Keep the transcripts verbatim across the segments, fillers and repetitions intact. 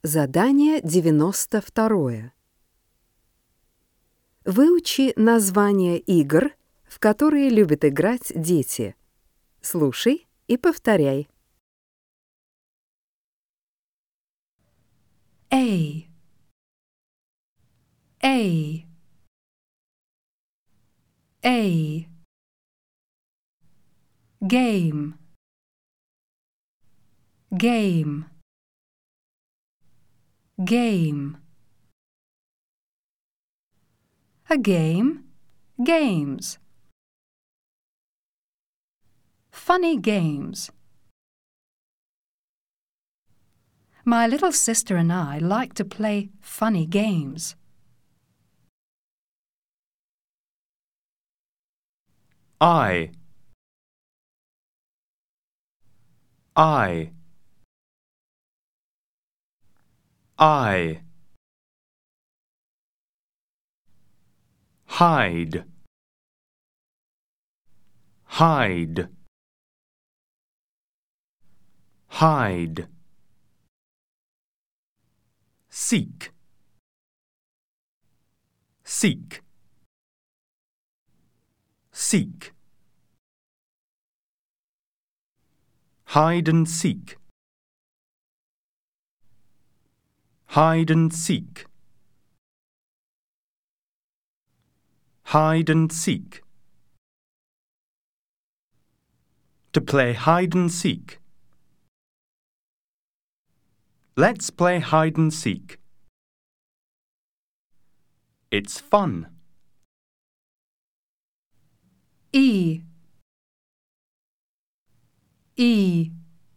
Задание девяносто второе. Выучи названия игр, в которые любят играть дети. Слушай и повторяй. A A A Game Game Game A game, games. Funny games. My little sister and I like to play funny games. I I I Hide Hide Hide Seek Seek Seek Hide and seek Hide and seek Hide and seek. To play hide and seek. Let's play hide and seek. It's fun. E E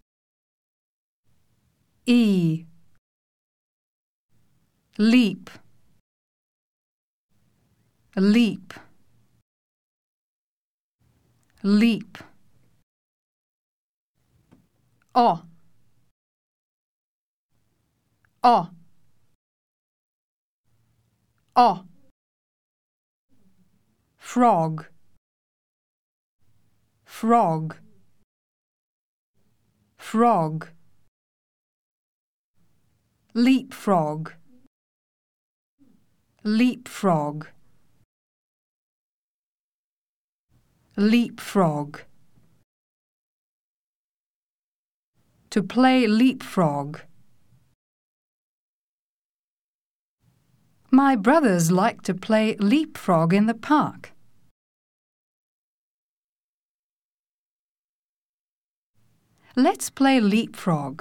E Leap Leap Leap O O O Frog Frog Frog Leapfrog Leapfrog Leapfrog. To play leapfrog. My brothers like to play leapfrog in the park. Let's play leapfrog.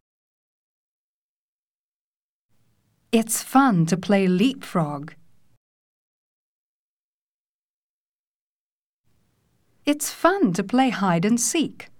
It's fun to play leapfrog. It's fun to play hide and seek.